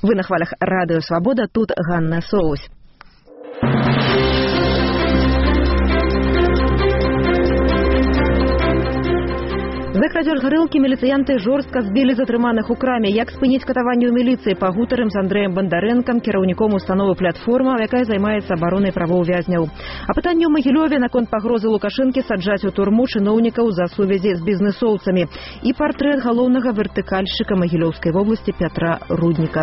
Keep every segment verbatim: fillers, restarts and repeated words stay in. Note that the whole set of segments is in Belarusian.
Вы на хвалях Радио Свобода, тут Ганна Соусь. За крадеж гарэлкі міліцыянты жорстка збілі затрыманых у краме. Як спыніць катаванне ў міліцыі, пагутарым з Андрэем Бандарэнкам, кіраўніком установы «Платформа», якая займаецца абаронай правоў вязняў. А пытанне ў Магілёве наконт пагрозы Лукашэнкі саджаць у турму чыноўнікаў за сувязі з бізнэсоўцамі. І партрэт галоўнага вертыкальшчыка Магілёўскай вобласці Пятра Рудніка.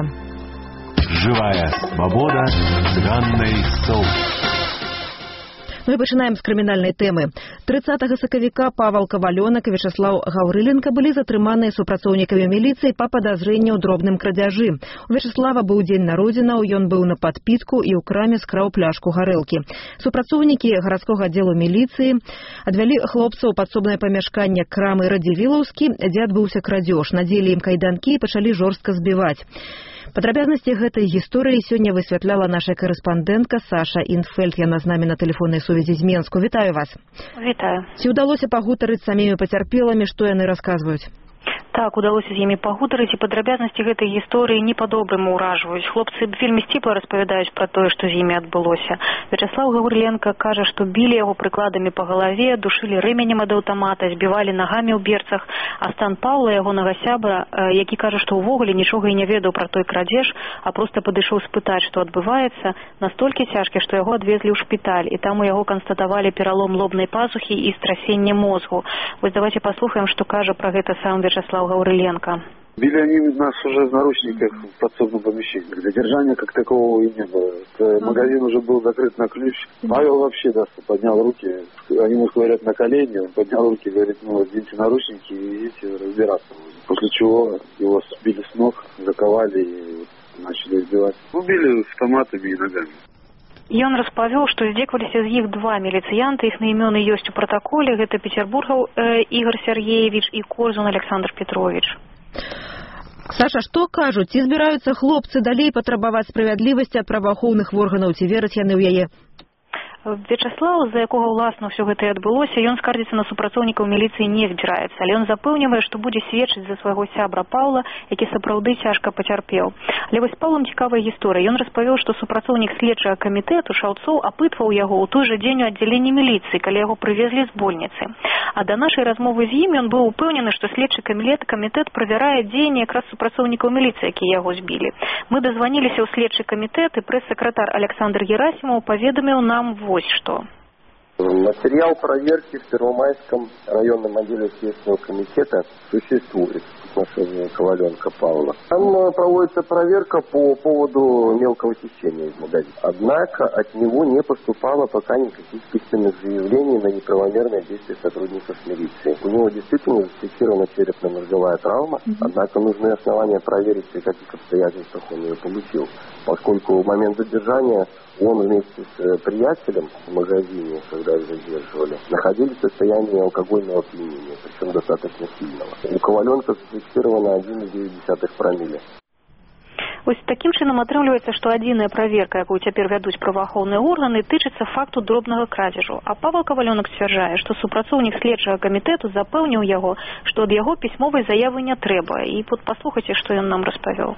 Живая свобода с Ганной Соусь. Ну і пачынаем з крымінальнай тэмы. трыццатага сакавіка Павал Кавалёнак і Вячеслав Гаўрыленка былі затрыманыя супрацоўнікамі міліцыі па падазрэнні ў дробным крадзяжы. У Вячеслава быў дзень народзінаў, ён быў на падпітку і ў краме скраў пляшку гарэлкі. Супрацоўнікі гарадскога аддзелу міліцыі адвялі хлопцаў у падсобнае памяшканне крамы Радзівілаўскі, дзе адбыўся крадзеж. Надзелі ім кайданкі і пачалі жорстка збіваць. Падрабязнасці гэтай гісторыі сёння высвятляла наша корэспандэнтка Саша Інфельд. Яна з намі на тэлефоннай сувязі з Менску. Вітаю вас. Вітаю. Ці ўдалося пагутарыць з самімі пацярпелымі, што яны расказваюць? Так, удалося з імі пагутарыць, і падрабязнасці гэтай гісторыі не па-добраму ўражваюць. Хлопцы вельмі сціпла распавядаюць пра тое, што з імі адбылося. Вячеслав Гаўрыленка кажа, што білі яго прыкладамі па галаве, душылі рэменем ад аўтамата, збівалі нагамі ў берцах. А Стан Паўла, ягонага сябра, які кажа, што ўвогуле нічога і не ведаў пра той крадзеж, а проста падышоў спытаць, што адбываецца, настолькі цяжкі, што яго адвезлі ў шпіталь, і там у яго канстатавалі пералом лобнай пазухі і страсенне мозгу. Вось давайте паслухаем, што кажа пра гэта сам Вячеслав Гаўрыленка. Били они нас уже в наручниках в подсобном помещении. Задержания как такового и не было. Это магазин уже был закрыт на ключ. Павел вообще да, поднял руки. Они ему говорят на колени. Он поднял руки и говорит, ну, оденьте наручники и идите разбираться. После чего его сбили с ног, заковали и начали избивать. Убили автоматами и ногами. Ён распавёў, што здзекаваліся з іх два міліцыянты, іх імёны ёсць у пратаколе. Гэта Петербургаў э, Ігор Сергеевич і Корзун Александр Петрович. Саша, што кажуць? Ці збіраюцца хлопцы далей патрабаваць справядлівасці ад праваахоўных органаў, ці вераць яны ў яе? Вячеслав, за якога ўласна ўсё гэта і адбылося, ён скардзіцца на супрацоўнікаў міліцыі не збіраецца, але ён запэўнівае, што будзе сведчыць за свайго сябра Паўла, які сапраўды цяжка пацярпеў. Але вось Паўлам цікавая гісторыя. Ён распавёў, што супрацоўнік следчага камітэту Шаўцоў апытваў яго ў той жа дзень у аддзяленні міліцыі, калі яго прывезлі з больніцы. А да нашай размовы з ім ён быў упэўнены, што следчы камітэт камітэт правярае дзеянні якраз супрацоўнікаў міліцыі, якія яго збілі. Мы дазваніліся ў следчы камітэт, і прэс-сакратар Александр Герасимов паведаміў нам вот что. Материал проверки в Первомайском районном отделе Следственного комитета существует в отношении Коваленка Павла. Там проводится проверка по поводу мелкого хищения из магазина. Однако от него не поступало пока никаких письменных заявлений на неправомерное действие сотрудников милиции. У него действительно зафиксирована черепно-мозговая травма, однако нужны основания проверить, при каких обстоятельствах он ее получил. Поскольку в момент задержания он вместе с приятелем в магазине, когда их задерживали, находились в состоянии алкогольного опьянения, причем достаточно сильного. У Коваленка зафиксировано один и девять десятых промилле. Вось такім чынам атрымліваецца, што адзіная праверка, якую цяпер вядуць праваахоўныя органы, тычыцца факту дробнага крадзежу. А Павел Кавалёнак сцвярджае, што супрацоўнік следчага камітэту запэўніў яго, што ад яго пісьмовай заявы не трэба. І вот послухайте, что он нам распавёў.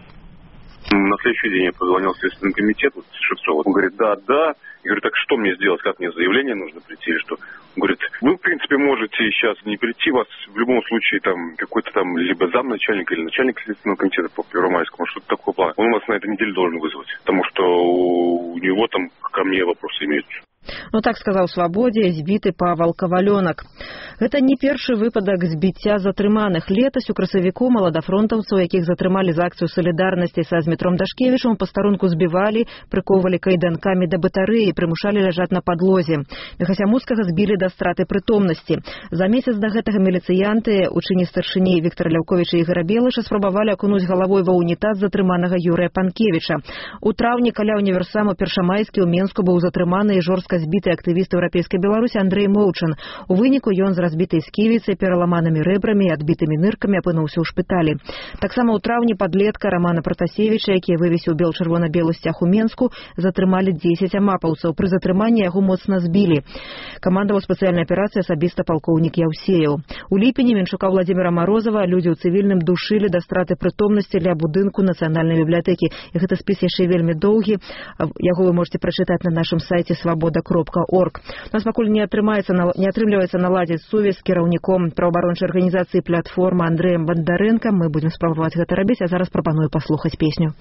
На следующий день я позвонил в Следственный комитет, вот, Шевцова. Он говорит, да, да. Я говорю, так что мне сделать, как мне заявление нужно прийти или что? Он говорит, вы, в принципе, можете сейчас не прийти, вас в любом случае там какой-то там либо замначальник или начальник Следственного комитета по Первомайскому, что-то такое план. Он вас на этой неделе должен вызвать, потому что у него там ко мне вопросы имеются. Ну так сказаў Свабодзе збіты Павал Кавалёнак. Гэта не першы выпадак збіцця затрыманых. Летась у красавіку маладафронтаўцаў, якіх затрымалі за акцыю салідарнасці са Змітром Дашкевічам, пастарунку збівалі, прыковвалі кайданкамі да батарэі, прымушалі ляжаць на падлозе. Мехасямуцкага збілі да страты прытомнасці. За месяц да гэтага міліцыянты у чыне старшыні Віктара Ляўковіча і Ігора Белыша спрабавалі акунуць галавой ва ўнітаз затрыманага Юрыя Панкевіча. У траўні каля універсаму Першамайскі ў Менску быў затрыманы і жорстка збіты адбіты актывіст еўрапейскай Беларусі Андрэй Моўчан. У выніку ён з разбітай сківіцай, пераламанымі рэбрамі і адбітымі ныркамі апынуўся ў шпіталі. Таксама ў траўні падлетка Рамана Пратасевіча, які вывесіў бел-чырвона-белы сцяг у Менску, затрымалі дзесяць амапаўцаў. Пры затрыманні яго моцна збілі. Камандаваў спецыяльнай аперацыі асабіста палкоўнік Яўсеяў. У ліпені віншука Владзіміра Марозава людзі ў цывільным душылі да страты прытомнасці ля будынку Нацыянальнай бібліятэкі. І гэты спіс яшчэ вельмі доўгі. Яго вы можете прачытаць на нашым сайце свабода кропка орг. У нас пакуль не атрымаецца не атрымліваецца наладзіць сувязь з кіраўніком праваабарончай арганізацыі «Платформа» Андрэем Бандарэнкам. Мы будзем спрабаваць гэта рабіць, а зараз прапаную паслухаць песню.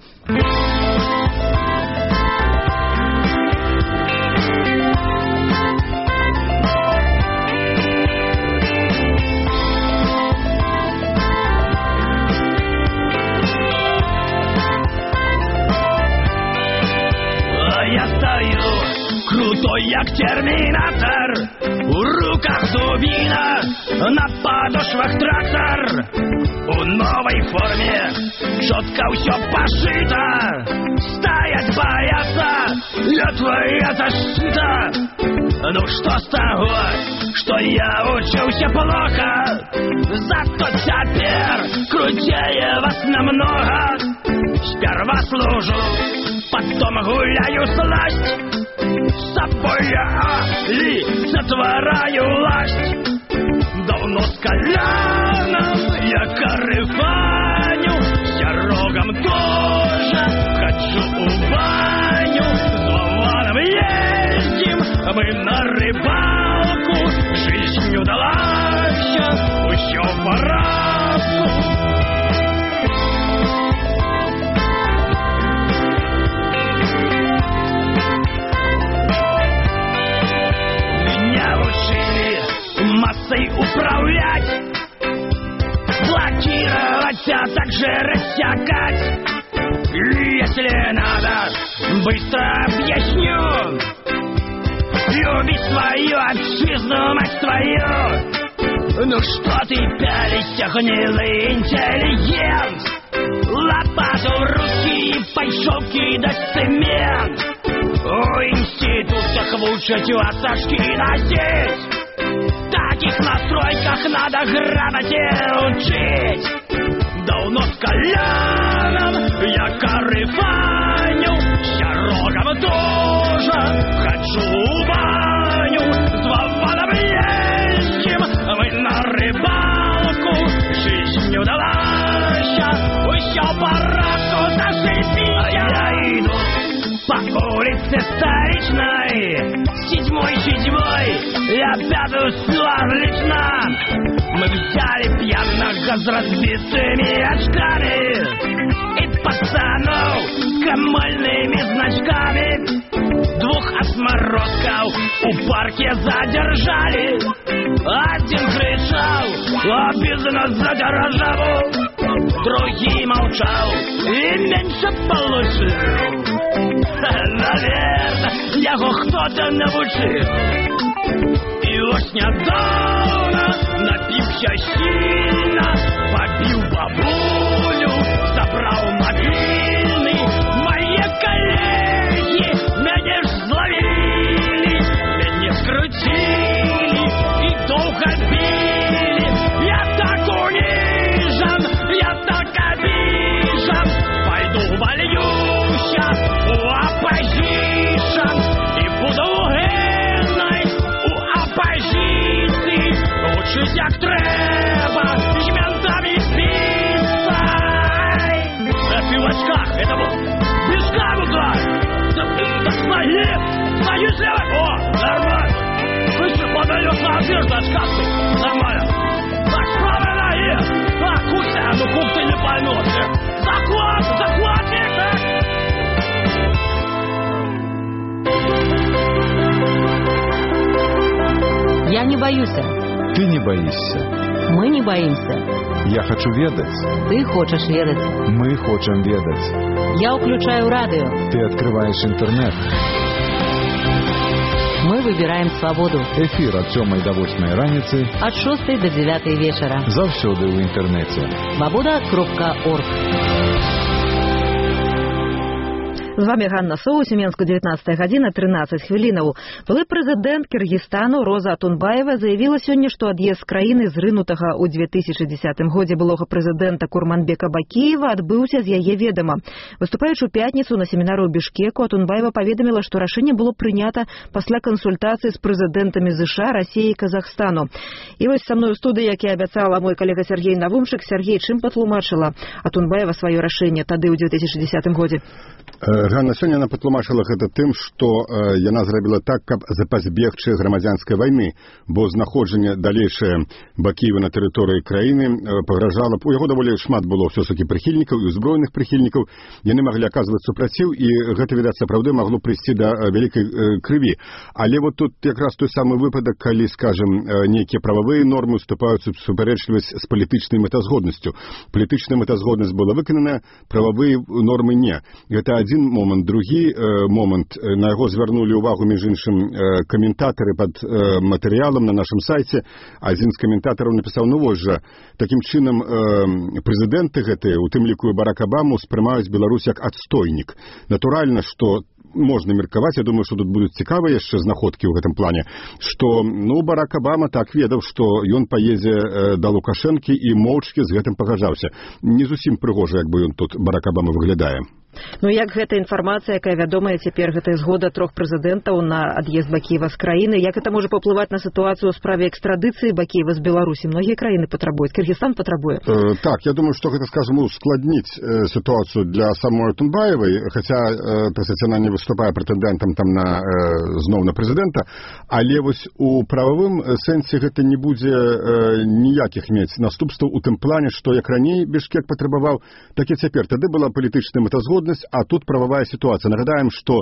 Крутой, як терминатор, у руках дубина, на подошвах трактор. У новой форме четко все пошито, стоять бояться, я твоя защита. Ну что с того, что я учился плохо, зато теперь крутее вас намного. Сперва служу, потом гуляю сласть, с собой я олицетворяю власть. Давно с коляном я корыфаню, с рогом тоже хочу у баню. С Вованом ездим мы на рыбалку, жизнь удалась, еще поразку. Массой управлять, блокировать, а также рассекать. Если надо, быстро объясню. Люби свою отчизну, мать твою. Ну что ты пялишься, гнилый интеллигент? Лопату в руки и пошел кидать цемент. В институтах учат осажки носить. В таких настройках надо грамоте учить. Давно с коляном я корыфаню, с рогом тоже хочу в баню. С Вованом ездим мы на рыбалку, жизнь удалась, еще парадку зашибись. Я иду по улице Столичной, седьмой, седьмой, я пятую отлично. Мы взяли пьяных с разбитыми очками и пацанов с камальными значками. Двух осморозков у парке задержали. Один кричал обидно за державу, другий молчал и меньше получил. Наверное, его кто-то научил. И уж недавно, напився сильно, побил бабулю, забрал мобильный. Мои коллеги меня зловили, меня скрутили и долго били. Я так унижен, я так обижен, пойду вольюся у оппозишн и буду генной у оппозиции. Учусь як треба, з ментами спиться. Ты в очках, это вот без камука. Так смотри, смотри слева. О, нормально. Быстро подаешь на одежду очкастый. Нормально. Так, с правой ноги. Так, куся, ну кук ты не поймешь. Захват, захватник, так. Я не боюсь. Ты не боишься. Мы не боимся. Я хочу ведать. Ты хочешь ведать. Мы хочем ведать. Я включаю радио. Ты открываешь интернет. Мы выбираем свободу. Эфир от сёмай до восьмай раніцы. От шостой до девятой вечера. Заўсёды в интернете. свобода кропка орг. З вами Ганна Соус, у Менску девятнадцатая гадзіна тринадцать хвілінаў. Былы прэзідэнт Кыргызстану Роза Атунбаева заявіла сёння, што ад'езд краіны зрынутага ў две тысячы дзесятым годзе былога прэзідэнта Курманбека Бакиева адбыўся з яе ведама. Выступаючы ў пятніцу на семінары ў Бішкеку, Атунбаева паведаміла, што рашэнне было прынята пасля кансультацый з прэзідэнтамі ЗША, Расіі і Казахстану. І вось са мной у студыі, як і абяцала мой калега Сергей Навумшык. Сергей, чым патлумачыла Атунбаева сваё рашэнне тады ў две тысячы дзесятым годзе? Ганна, сёння яна патлумачыла гэта тым, што э, яна зрабіла так, каб запазбегчы грамадзянскай вайны, бо знаходжанне далейшае Бакіева на тэрыторыі краіны э, пагражала б. У яго даволі шмат было ўсё-такі прыхільнікаў і узброеных прыхільнікаў. Яны маглі аказваць супраціў, і гэта, відаць, сапраўды магло прыйсці да э, вялікай э, крыві. Але вот тут якраз той самы выпадак, калі, скажем, э, нейкія прававыя нормы уступаюць у супярэчлівасць з палітычнай мэтазгоднасцю. Палітычная мэтазгоднасць была выканана, прававыя нормы не. Гэта один момент. Другі э, момент. На яго звярнулі ўвагу, між іншым, э, каментатары пад э, матэрыялам на нашым сайце. Адзін з каментатараў напісаў: ну вось жа, такім чынам э, прэзідэнты гэтыя, у тым ліку і Барак Абаму, спрымаюць Беларусь як адстойнік. Натуральна, што можна меркаваць, я думаю, што тут будуць цікавыя яшчэ знаходкі ў гэтым плане, што, ну, Барак Абама так ведаў, што ён паедзе э, да Лукашэнкі і моўчкі з гэтым пагаджаўся. Не зусім прыгожа, як бы ён тут, Барак Абама, выглядае. Ну, як гэта інфармацыя, якая вядомая цяпер, гэта згода трох прэзідэнтаў на ад'езд Бакіева з краіны, як гэта можа паўплываць на сітуацыю ў справе экстрадыцыі Бакіева з Беларусі? Многія краіны патрабуюць, Кыргызстан патрабуе. Э, так, я думаю, што гэта, скажем, ускладніць э, сітуацыю для самой Атунбаевай, хаця, э, так сказать, она не выступае прэтэндэнтам там на, э, зноў на прэзідэнта, але вось у прававым сэнсе гэта не будзе э, ніякіх мець наступстваў у тым плане, што як раней Бішкек патрабаваў, так і цяпер. Тады была палітычная мэтазгоднасць, а тут прававая сітуацыя. Нагадаем, што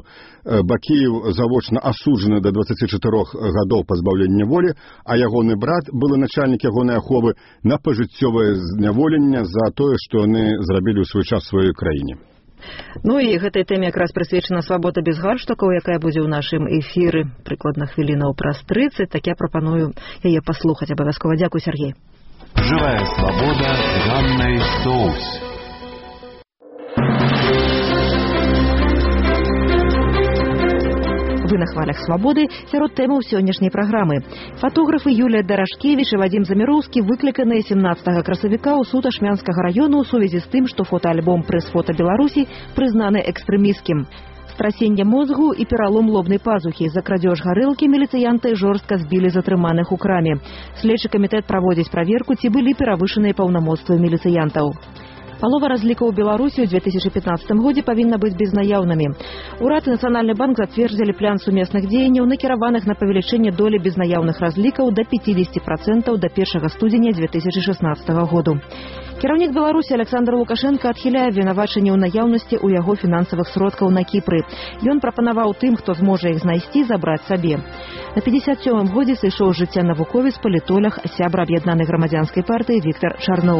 Бакіев завочна асуджаны да дваццаці чатырох гадоў пазбаўлення волі, а ягоны брат, былы начальнік ягонай аховы, на пажыццёвае зняволенне за тое, што яны зрабілі ў свой час сваёй краіне. Ну і гэтай тэме якраз прысвечана свабода без галштукаў, якая будзе ў нашым эфіры прыкладна хвілінаў праз трыццаць. Так я прапаную яе паслухаць абавязкова. Дзякуй, Сергей. Живая свобода с Ганной Соус. Вы на хвалях свабоды сярод тэмаў сённяшняй праграмы. Фатографы Юлія Дарашкевіч і Вадзім Заміроўскі выкліканыя семнаццатага красавіка ў суд Ашмянскага раёну ў сувязі з тым, што фотоальбом прэс-фота Беларусі прызнаны экстрэмісцкім. Страсенне мозгу і пералом лобнай пазухі. За крадзеж гарэлкі міліцыянты жорстка збілі затрыманых у краме. Следчы камітэт праводзіць праверку, ці былі перавышаныя паўнамоцтвы міліцыянтаў. Палова разлікаў у Беларусі ў две тысячы пятнаццатым годзе павінна быць безнаяўнымі. Урад і Нацыянальны банк зацвердзілі план сумесных дзеянняў, накіраваных на павелічэнне долі безнаяўных разлікаў да пяцідзесяці працэнтаў да першага студзеня две тысячы шаснаццатага году. Кіраўнік Беларусі Александр Лукашенко адхіляе абвінавачанне ў наяўнасці ў яго фінансавых сродкаў на Кіпры. Ён прапанаваў тым, хто зможа іх знайсці, забраць сабе. На пятьдесят сёмым годзе сышоў з жыцця навуковец, палітолог, сябра аб'яднанай грамадзянскай партыі Віктор Чарноў.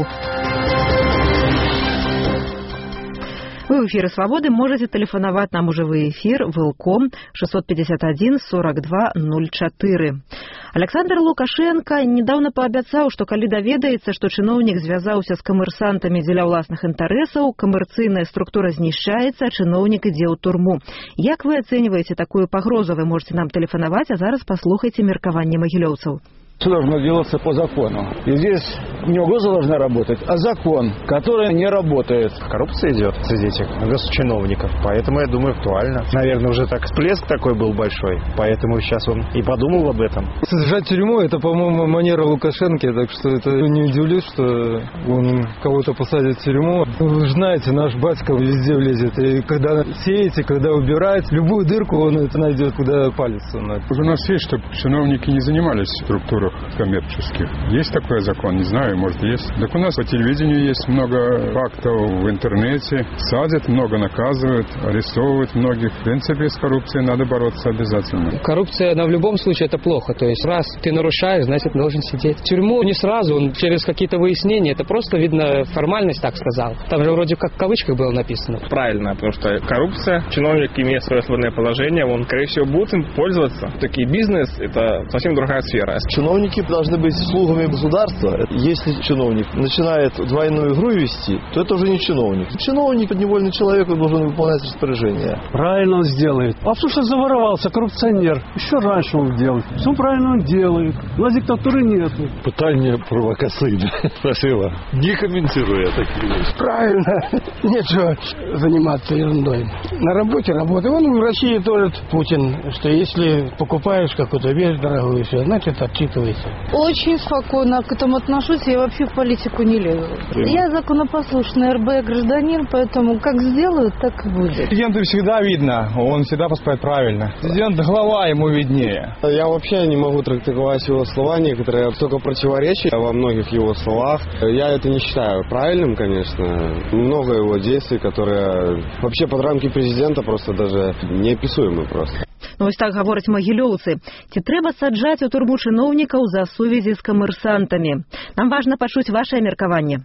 Вы ў эфіры «Свабоды» можете тэлефанаваць нам у жывы эфір вилком шестьсот пятьдесят один сорок два ноль четыре. Александр Лукашенко недавно паабяцаў, што калі даведаецца, што чыноўнік звязаўся з камерсантамі дзеля ўласных інтарэсаў, камерцыйная структура знішчаецца, а чыноўнік ідзе ў турму. Як вы ацэньваеце такую пагрозу? Вы можете нам тэлефанаваць, а зараз паслухайце меркаванне магілёўцаў. Все должно делаться по закону. И здесь не угроза должна работать, а закон, который не работает. Коррупция идет среди этих госчиновников, поэтому, я думаю, актуально. Наверное, уже так всплеск такой был большой, поэтому сейчас он и подумал об этом. Сажать тюрьму — это, по-моему, манера Лукашенко, так что это не удивлюсь, что он кого-то посадит в тюрьму. Вы знаете, наш батька везде влезет, и когда сеете, когда убирает, любую дырку он это найдет, куда палец сунуть. У нас есть, чтобы чиновники не занимались структурой коммерческих. Есть такой закон? Не знаю, может, есть. Так у нас по телевидению есть много фактов, в интернете. Садят, много наказывают, арестовывают многих. В принципе, с коррупцией надо бороться обязательно. Коррупция, она в любом случае это плохо. То есть, раз ты нарушаешь, значит, должен сидеть. В тюрьму не сразу, он через какие-то выяснения. Это просто, видно, формальность, так сказал. Там же вроде как в кавычках было написано. Правильно, потому что коррупция, чиновник, имея свое свободное положение, он, скорее всего, будет им пользоваться. Такие бизнес – это совсем другая сфера. Чиновник Чиновники должны быть слугами государства. Если чиновник начинает двойную игру вести, то это уже не чиновник. Чиновник, подневольный человек, он должен выполнять распоряжения. Правильно он сделает. А то, что заворовался, коррупционер, еще раньше он делает. Все правильно он делает. У нас диктатуры нет. Питание провокаційне. Спасибо. Не комментирую я такие вещи. Правильно. Нечего заниматься ерундой. На работе работает. Он в России тоже Путин, что если покупаешь какую-то вещь дорогую, все, значит, отчитывайся. Очень спокойно к этому отношусь. Я вообще в политику не лезу. Я законопослушный эр бэ гражданин, поэтому как сделают, так и будет. Президенту всегда видно. Он всегда поступает правильно. Президент глава, ему виднее. Я вообще не могу трактовать его слова. Некоторые столько противоречий во многих его словах. Я это не считаю правильным, конечно. Много его действий, которые вообще под рамки президента просто даже неописуемы просто. Ну, ось так говорять магілёўцы. Ці трэба саджаць у турму чыноўнікаў за сувязі з камерсантамі? Нам важна пачуць ваше меркаванне.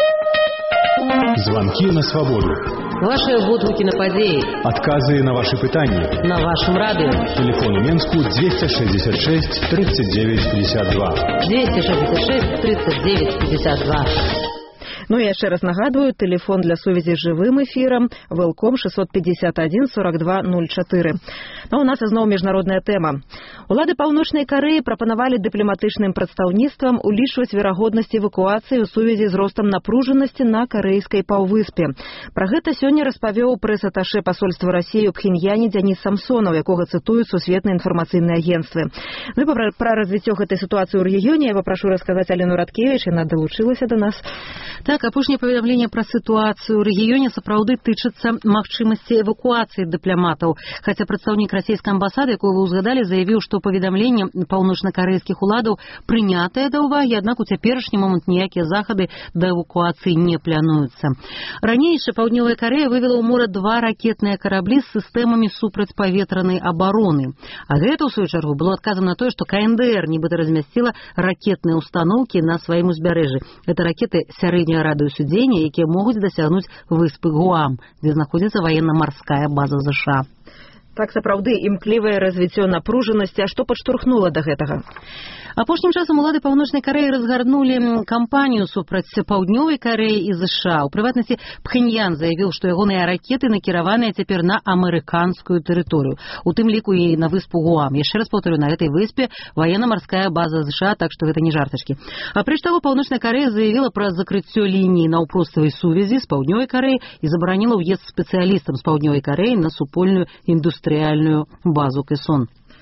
Звонки на свободу. Ваши водгуки на падеи. Отказы на ваши пытания. На вашем радио. Телефон у Менску двести шестьдесят шесть тридцать девять пятьдесят два. двести шестьдесят шесть тридцать девять пятьдесят два. Ну і яшчэ раз нагадваю, тэлефон для сувязі з жывым эфірам Велком шестьсот пятьдесят один сорок два ноль четыре. Ну, у нас зноў міжнародная тэма. Улады Паўночнай Карэі прапанавалі дыпламатычным прадстаўніцтвам улічваць верагоднасць эвакуацыі ў сувязі з ростам напружанасці на карэйскай паўвыспе. Пра гэта сёння распавёў прэс-аташэ пасольства Расіі ў Пхеньяне Дзяніс Самсонаў, якога цытуюць сусветныя інфармацыйныя агенцтвы. Ну і пра развіццё гэтай сітуацыі ў рэгіёне я папрошу расказаць Алену Радкевіч, яна далучылася да нас. Так, апошняе паведамленне пра сітуацыю ў рэгіёне сапраўды тычыцца магчымасці эвакуацыі дыпламатаў. Хаця прадстаўнік расійскай амбасады, якого вы ўзгадалі, заявіў, што паведамленне паўночнакарэйскіх уладаў прынятае да ўвагі, аднак у цяперашні момант ніякія захады да эвакуацыі не плануюцца. Ранейшая Паўднёвая Карэя вывела ў мора два ракетныя караблі з сістэмамі супрацьпаветранай абароны. А гэта, у сваю чаргу, было адказам на тое, што ка эн дэ эр нібыта размясціла ракетныя ўстаноўкі на сваім узбярэжжы. Это ракеты сярэдняга радыусу дзеяння, якія могуць дасягнуць выспы Гуам, дзе знаходзіцца ваенна-марская база зэ ша. Так, сапраўды, імклівае развіццё напружанасці. А што падштурхнула да гэтага? Апошнім часам улады Паўночнай Карэі разгарнулі кампанію супраць Паўднёвай Карэі і зэ ша. У прыватнасці, Пхеньян заявіў, што ягоныя ракеты накіраваныя цяпер на амерыканскую тэрыторыю, у тым ліку і на выспу Гуам. Яшчэ раз паўторю, на гэтай выспе ваенна-марская база зэ ша, так што гэта не жартачкі. Апроч таго, Паўночная Карэя заявіла пра закрыццё лініі наўпроставай сувязі з Паўднёвай Карэяй і забараніла ўезд спецыялістам з Паўднёвай Карэі на супольную індустрыяльную базу Кэсон.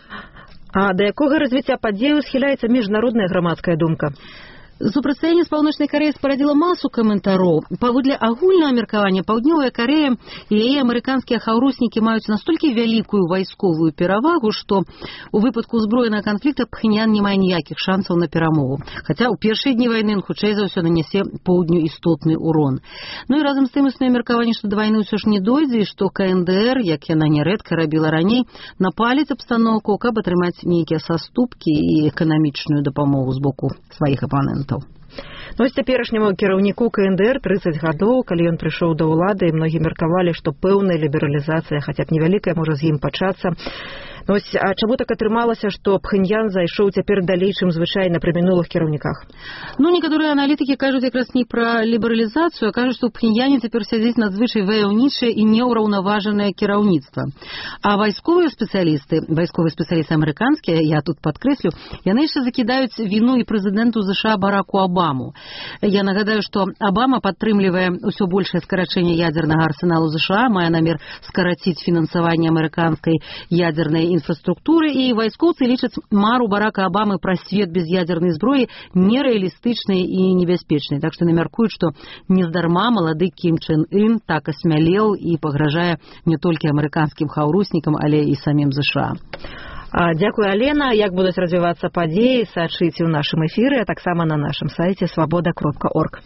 А да якога развіцця падзею схіляецца міжнародная грамадская думка? Супрацьстаянне з Паўночнай Карэяй спарадзіла масу каментароў. Паводле агульнага меркавання, Паўднёвая Карэя і яе амерыканскія хаўруснікі маюць настолькі вялікую вайсковую перавагу, што у выпадку узброенага канфлікта Пхеньян не мае ніякіх шансаў на перамогу. Хаця ў першыя дні вайны ён хутчэй за ўсё нанясе поўдню істотны урон. Ну і разам з тым існуе меркаванне, што да вайны ўсё ж не дойдзе і што ка эн дэ эр, як яна нярэдка рабіла раней, напаліць абстаноўку, каб атрымаць нейкія саступкі і эканамічную дапамогу з боку сваіх апанентаў. Ну, ось цяперашняму кіраўніку ка эн дэ эр трыццаць гадоў, калі ён прыйшоў да ўлады, і многі меркавалі, што пэўная лібералізацыя, хаця б невялікая, можа з ім пачацца. Ну, ось, а чаму так атрымалася, што Пхеньян зайшоў цяпер далей, чым звычайна пры мінулых кіраўніках? Ну, некаторыя аналітыкі кажуць якраз не пра лібералізацыю, а кажуць, што ў Пхеньяне цяпер сядзіць надзвычай ваяўнічае і неўраўнаважанае кіраўніцтва. А вайсковыя спецыялісты, вайсковыя спецыялісты амерыканскія, я тут падкрэслю, яны яшчэ закідаюць віну і прэзідэнту зэ ша Бараку Абаму. Я нагадаю, што Абама падтрымлівае ўсё большае скарачэнне ядзернага арсеналу зэ ша, мае намер скараціць фінансаванне амерыканскай ядзернай інфраструктуры, і вайскоўцы лічаць мару Барака Абамы пра свет без ядзернай зброі нерэалістычнай і небяспечнай. Так што намяркуюць, што нездарма малады Кім Чен Ын так асмялеў і пагражае не толькі амерыканскім хаўруснікам, але і самім зэ ша. А, дзякую, Алена. Як будуць развівацца падзеі, сачыце ў нашым эфіры, а таксама на нашым сайце свабода кропка орг.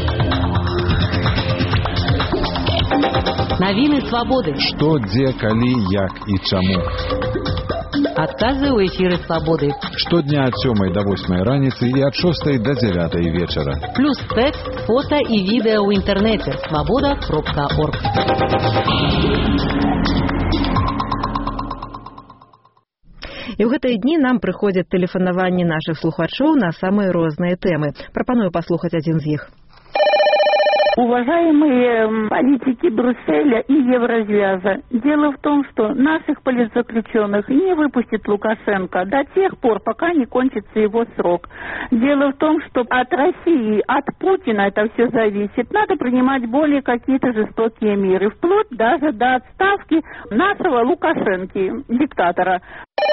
Навіны свабоды. Што, дзе, калі, як і чаму. Адказы ў эфіры свабоды. Штодня ад сёмай да восьмай раніцы і ад шостай да дзявятай вечара. Плюс тэкст, фота і відэа ў інтэрнэце. свабода кропка орг. І ў гэтыя дні нам прыходзяць тэлефанаванні нашых слухачоў на самыя розныя тэмы. Прапаную паслухаць адзін з іх. Уважаемые политики Брюсселя и Еврозвяза, дело в том, что наших политзаключенных не выпустит Лукашенко до тех пор, пока не кончится его срок. Дело в том, что от России, от Путина это все зависит. Надо принимать более какие-то жестокие меры, вплоть даже до отставки нашего Лукашенки, диктатора.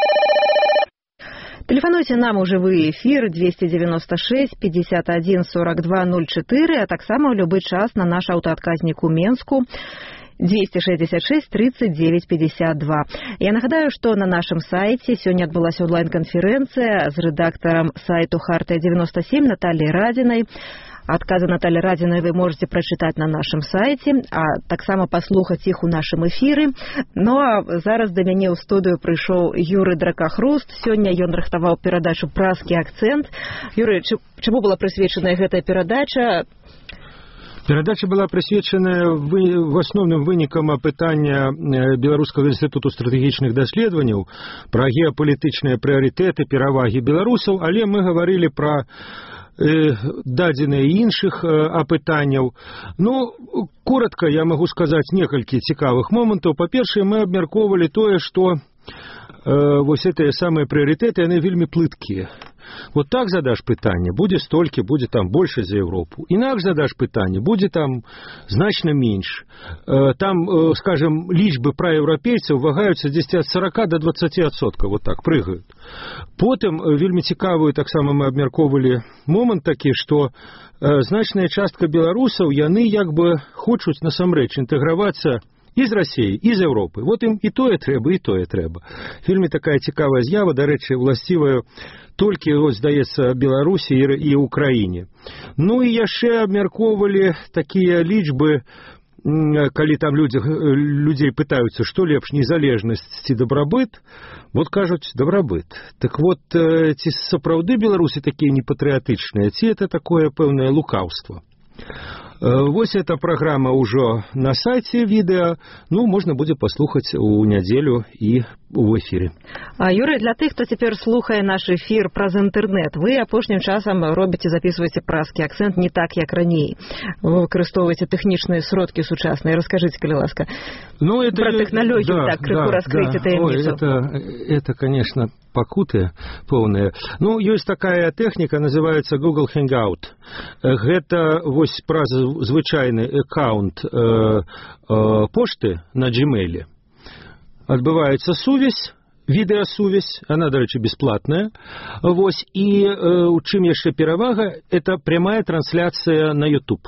Тэлефануйце нам у жывы эфір двести девяносто шесть пятьдесят один сорок два ноль четыре, а таксама ў любы час на наш аўтаадказнік у Менску двести шестьдесят шесть тридцать девять пятьдесят два. Я нагадаю, што на нашым сайце сёння адбылася онлайн-канферэнцыя з рэдактарам сайту Хартыя девяносто семь Натальей Радзінай. Адказы Натальи Радзінай вы можете прачытаць на нашым сайце, а таксама паслухаць іх у нашым эфіры. Ну а зараз да мяне ў студыю прыйшоў Юрый Дракахруст. Сёння ён рыхтаваў перадачу «Празкі акцэнт». Юрый, чаму была прысвечаная гэтая перадача? Перадача была прысвечаная в асноўным вынікам апытання Беларускага інстытуту стратэгічных даследаванняў пра геапалітычныя прыярытэты, перавагі беларусаў, але мы гаварылі пра дадзеныя іншых апытанняў. Ну, коротко я могу сказаць некалькі цікавых момантаў. Па-першае, мы абмяркоўвалі тое, што э, вось гэтыя самыя прыярытэты, яны вельмі плыткія. Вот так задашь пытанне, будзе столькі, будзе там больше за Европу. Інакш задашь пытанне, будзе там значна менш. Там, скажем, лічбы праеўрапейцаў вагаюцца дзесьці ад сорока до двадцати адсоткаў, вот так прыгаюць. Потым вельмі цікавую таксама мы абмяркоўвалі момант такі, што значная частка беларусаў, яны як бы хочуць насамрэч інтэгравацца і з Россией, і з Европы. Вот ім і тое трэба, і тое трэба. Вельмі такая цікавая з'ява, дарэчы, уласцівая толькі, ось, здаецца, Беларусі і Украіне. Ну і яшчэ абмяркоўвалі такія лічбы, калі там людзі, людзей пытаюцца, што лепш, незалежнасць ці дабрабыт, вот кажуць, дабрабыт. Так вот, ці сапраўды беларусы такія непатрыятычныя, ці это такое пэўнае лукаўства? Вось эта праграма ўжо на сайце відэа, ну, можна будзе паслухаць у нядзелю і ў эфіры. А, Юрый, для тых, хто цяпер слухае наш эфір праз інтэрнэт, вы апошнім часам робіце, записываеце празкі акцэнт не так, як раней. Вы выкарыстоўваеце тэхнічныя сродкі сучасныя. Раскажыце, калі ласка, ну, это, про тэхналогію, да, так, крыху да, раскрыйце да. таямніцу. Ой, это, это, конечно, пакуты поўныя. Ну, ёсць такая тэхніка, называецца Google Hangout. Гэта вось праз звычайны аккаунт э, э, пошты на Gmail. Адбываецца сувязь, відэасувязь, она, дарэчы, бесплатная. Вось, і э, у чым яшчэ перавага, это прямая трансляцыя на YouTube.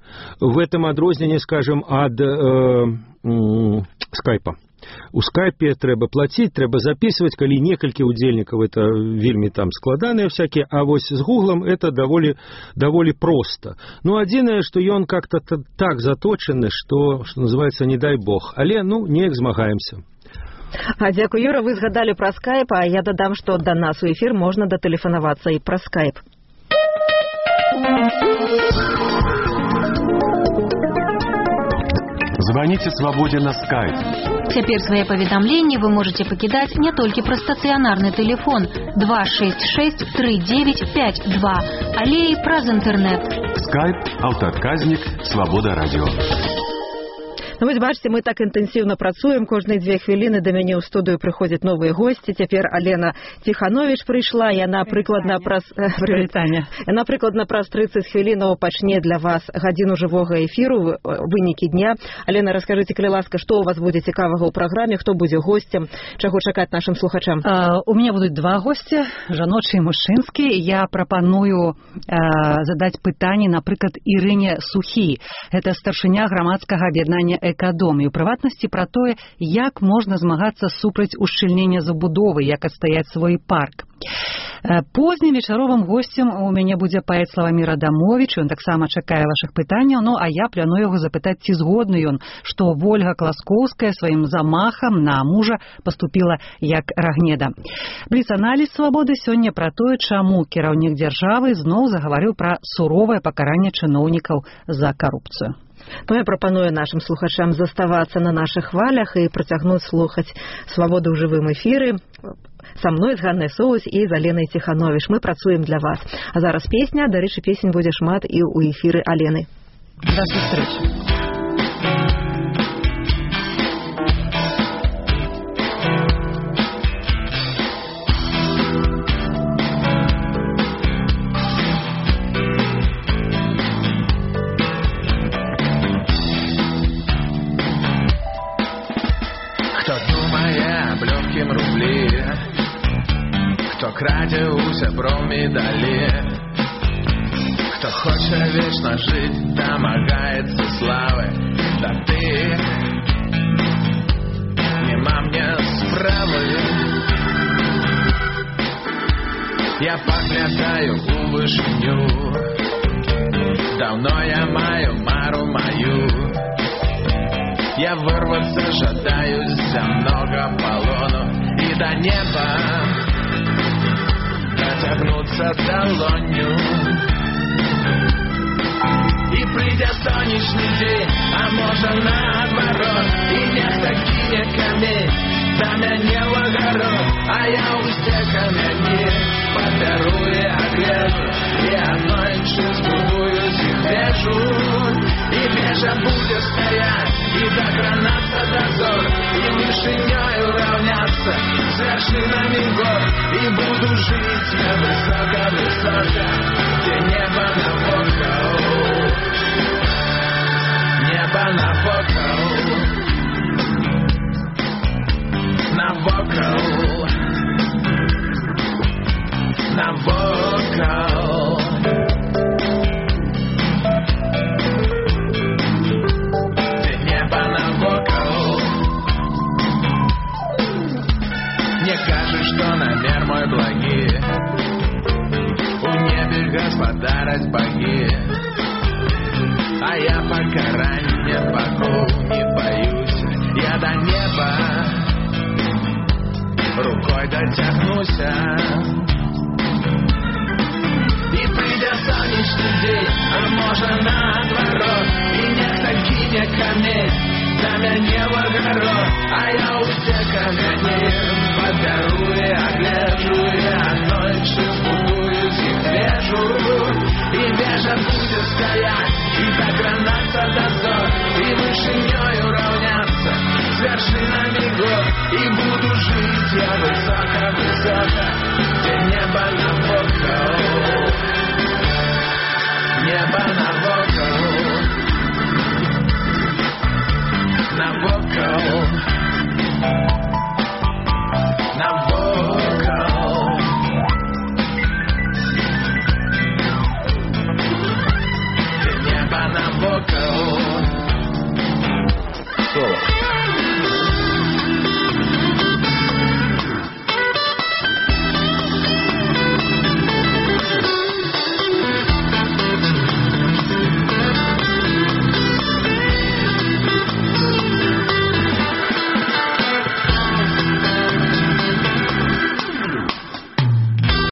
В этом адрозненне, скажем, ад э, э, скайпа. У скайпе трэба плаціць, трэба записывать, калі некалькі удзельнікаў, это вельмі там складаныя всякие, а вось з гуглом это даволі, даволі просто. Ну, адзінае, што ён как-то так заточаны, што, што называется, не дай бог. Але, ну, неяк змагаемся. А, дзякуй, Юра, вы згадалі пра скайп, а я дадам, што да нас у эфір можна датэлефанавацца і пра скайп. Звоните «Свободе» на скайп. Цяпер свае паведамленні вы можете пакідаць не толькі пра стацыянарны тэлефон два шесть шесть три девять пять два, але і праз інтэрнэт. Скайп, аўтаадказнік, «Свобода» радио. Ну, вось бачыце, мы так інтэнсіўна працуем, кожныя дзве хвіліны да мяне ў студыю прыходзяць новыя госці. Цяпер Алена Тиханович прыйшла, яна прыкладна праз яна прыкладна праз тридцать хвілінаў пачне для вас гадзіну жывога эфіру, вынікі дня. Алена, раскажыце, калі ласка, што у вас будзе цікавага ў праграме, хто будзе госцем, чаго чакаць нашым слухачам? Uh, у меня будуць два госці, жаночы і мужчынскі. Я прапаную uh, задаць пытанне, напрыклад, Ірыне Сухі. Гэта старшыня грамадскага аб'яднання экадом, і ў прыватнасці пра тое, як можна змагацца супраць ушчыльнення забудовы, як адстаяць свой парк. Познім вечаровым госцем у мяне будзе паэт Славамір Адамович, ён таксама чакае вашых пытанняў, ну а я планую яго запытаць, ці згодны ён, што Вольга Класкоўская сваім замахам на мужа паступіла як Рагнеда. Бліц-аналіз «Свабоды» сёння пра тое, чаму кіраўнік дзяржавы зноў загаварыў пра суровае пакаранне чыноўнікаў за карупцыю. Ну, я прапаную нашим слухачам заставацца на наших хвалях і працягнуць слухаць «Свабоду» ў жывым эфіры са мной, з Ганнай Соус і з Аленай Ціхановіч. Мы працуем для вас. А зараз песня, дарэчы, песень будзе шмат і ў эфіры Алены. До сустрэчы. Хто краде у сяброў медалі, хто хоча вечна жыць, дамагаецца славы, да ты нема мне справы. Я паглядаю у вышыню, даўно я маю мару маю. Я вырвацца жадаю з зямнога палону і да неба дотягнуться долонью. И придя сонячный день, а можа наадварот, и нехта кине камень да мяне ў агарод, а я ўсе камяні падбяру і агледжу, і адной збудуюць іх вежу. І вежа будзе стаять, і дакранацца дозор, і вышынёю раўняцца з вяршынамі гор. І буду жыць я высока-высока, где небо навокал, небо навокал, навокал, навокал. Где небо навокал. Мне кажется, что намер мой благий, у небе господарать боги, а я покарания богов не боюсь. Я до неба рукой дотягнусь, и придя сонячный день, а можа наадварот, и нехта кине камень да мяне ў агарод, а я ўсе камяні